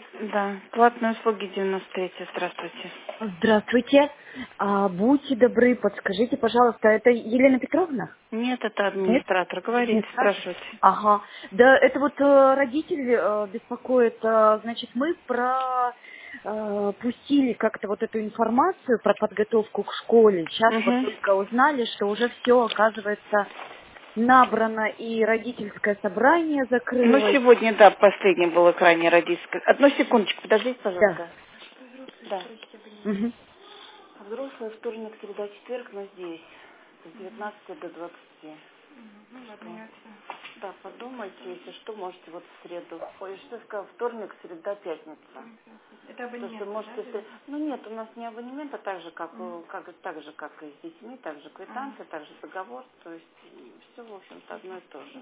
Да, платные услуги 93. Здравствуйте. Здравствуйте. Будьте добры, подскажите, пожалуйста, это Елена Петровна? Нет, это Нет? администратор. Говорите, Администратор? спрашивайте. Ага. Да, это вот родитель беспокоит. Значит, мы пустили как-то вот эту информацию про подготовку к школе. Сейчас вот Угу. только узнали, что уже все, оказывается, набрано, и родительское собрание Ну, закрылось. сегодня, да, последнее было крайне родительское. Одну секундочку, подождите, Да. пожалуйста. Да. Мгм. Взрослый вторник, среда, четверг, но здесь. С 19 до 20. Да, подумайте, если что, можете вот в среду. Ой, что я сказала, вторник, среда, пятница. То, что можете... Ну нет, у нас не абонемент, а так же, так же, как и с детьми, так же квитанция, так же договор. То есть все, в общем-то, одно и то же.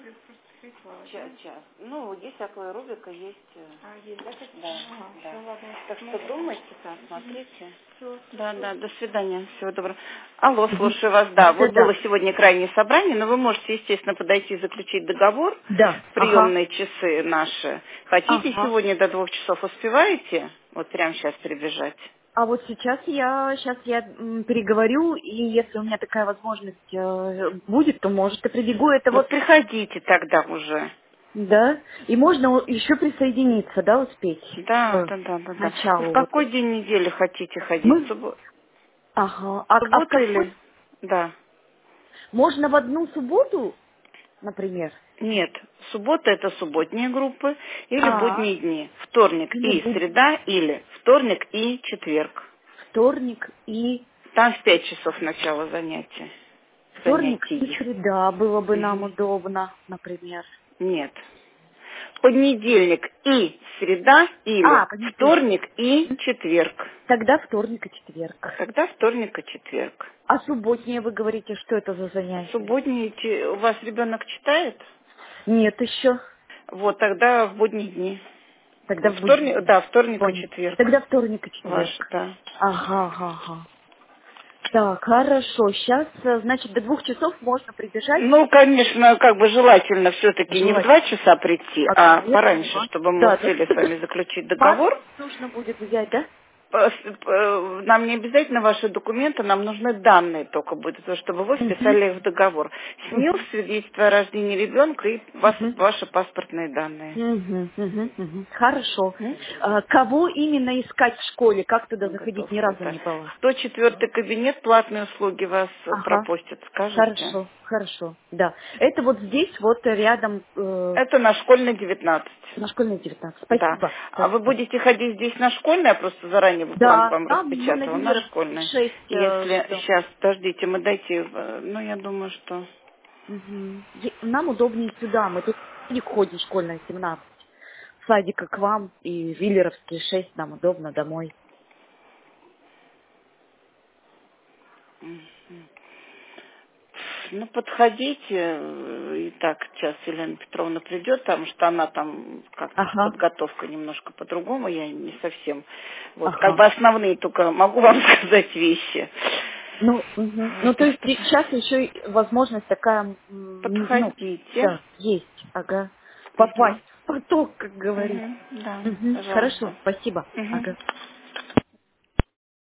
Час. Ну, есть аквая рубика, есть... Да, да. Так что думайте, там, смотрите. Да, да, до свидания, всего доброго. Алло, Мгм. слушаю вас, да. Вот было Да-да-да. сегодня крайнее собрание, но вы можете, естественно, подойти и заключить договор Да. в Ага. приемные часы наши. Хотите Ага. сегодня до 2 часов успеваете? Вот прямо сейчас прибежать. А вот сейчас я переговорю, и если у меня такая возможность будет, то может и прибегу. Это Вот вот, приходите тогда уже. да, и можно еще присоединиться, да, успеть Да, к да, да, да, да. Вы в началу. Вот. какой день недели хотите ходить? Мы, ага. А в Суббота какой? или? Да. Можно в одну субботу, например? Нет, суббота это субботние группы или А, будние дни. Вторник или и среда или вторник и четверг. вторник и Там в 5 часов начало занятия. вторник и Занятий. среда было бы нам Мгм. удобно, например. Нет. Понедельник и среда или Понедельник. вторник и четверг. Тогда вторник и четверг. Тогда вторник и четверг. А субботнее вы говорите, что это за занятие? Субботние, у вас ребенок читает? Нет еще. Вот тогда в будние дни. Тогда в будни. Вторник, да, вторник и Понял. четверг. Тогда вторник и Ваш, четверг. да. Ага, ага, ага. Так, хорошо. Сейчас, значит, до 2 часов можно прибежать. Ну, конечно, как бы желательно все-таки не в Желательно. 2 часа прийти, Ага, а я пораньше, поняла. чтобы мы Да, успели с вами заключить договор. паспорт нужно будет взять, да? Нам не обязательно ваши документы, нам нужны данные только будут, чтобы вы Угу. вписали их в договор. СНИЛ, Угу. свидетельство о рождении ребенка и Угу. ваши паспортные данные. Угу, угу, угу. Хорошо. М? Кого именно искать в школе? Как туда заходить? Ни Готовка, разу да. не была. 104-й кабинет, платные услуги вас Ага. пропустят, скажете. Хорошо, хорошо. Да. Это вот здесь, вот рядом, Это на школьной 19. на школьной 19. Да. Спасибо. А вы Спасибо. будете ходить здесь на школьной, я просто заранее бы бланк Да, вам там мы на распечатала, на Виллеровской школьной. 6 Если живем. сейчас, подождите, мы дойти, ну, я думаю, что... Мгм. Нам удобнее сюда. Мы тут в садик ходим, школьная 17. Садика к вам и Виллеровский 6 нам удобно домой. Ну, подходите, и так сейчас Елена Петровна придет, потому что она там как-то Ага, подготовка немножко по-другому, я не совсем, вот, как ага. бы основные только могу вам сказать вещи. Ну, мгм. Ну, Вот, то так есть что сейчас еще и возможность такая, ну, подходите. да, есть, ага. Мгм. Попасть в поток, как говорится. Мгм. Да, Мгм. пожалуйста. Хорошо, спасибо. Мгм. Ага.